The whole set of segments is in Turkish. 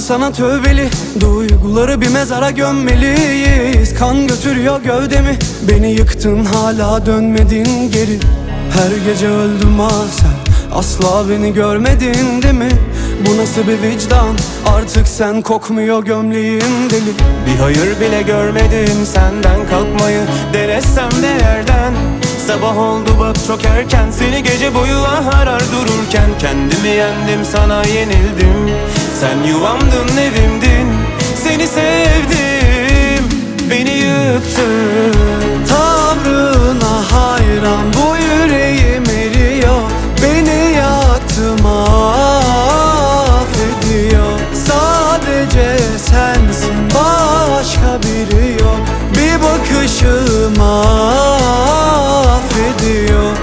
sana tövbeli, duyguları bir mezara gömmeliyiz. Kan götürüyor gövdemi, beni yıktın hala dönmedin geri. Her gece öldüm ha sen, asla beni görmedin değil mi? Bu nasıl bir vicdan, artık sen kokmuyor gömleğin deli. Bir hayır bile görmedim senden, kalkmayı denesem de yerden. Sabah oldu bak çok erken, seni gece boyu arar dururken. Kendimi yendim, sana yenildim. Sen yuvamdın, evimdin. Seni sevdim, beni yıktın. Tavrına hayran, bu yüreğim eriyor. Beni yaktı, mahvediyor. Sadece sensin, başka biri yok. Bir bakışım affediyor.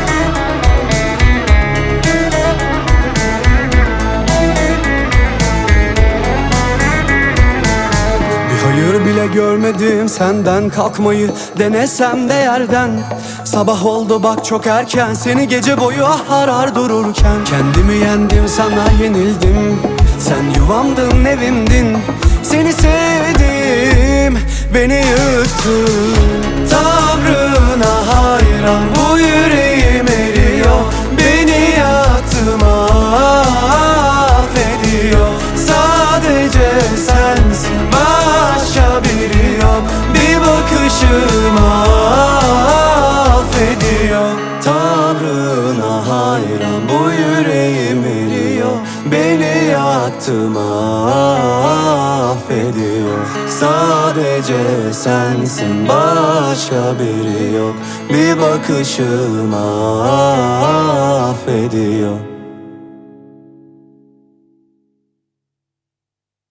Hayır bile görmedim senden, kalkmayı denesem de yerden. Sabah oldu bak çok erken, seni gece boyu arar dururken. Kendimi yendim, sana yenildim. Sen yuvamdın, evimdin. Seni sevdim, beni yıktın. Tavrına hayran, bu yüreğim eriyor. Beni yaktı, mahvediyor. Sadece sensin, başka biri yok. Bir bakışım affediyor. Tavrına hayran, bu yüreğim eriyor. Beni yaktı, affediyor. Sadece sensin, başka biri yok. Bir bakışım affediyor.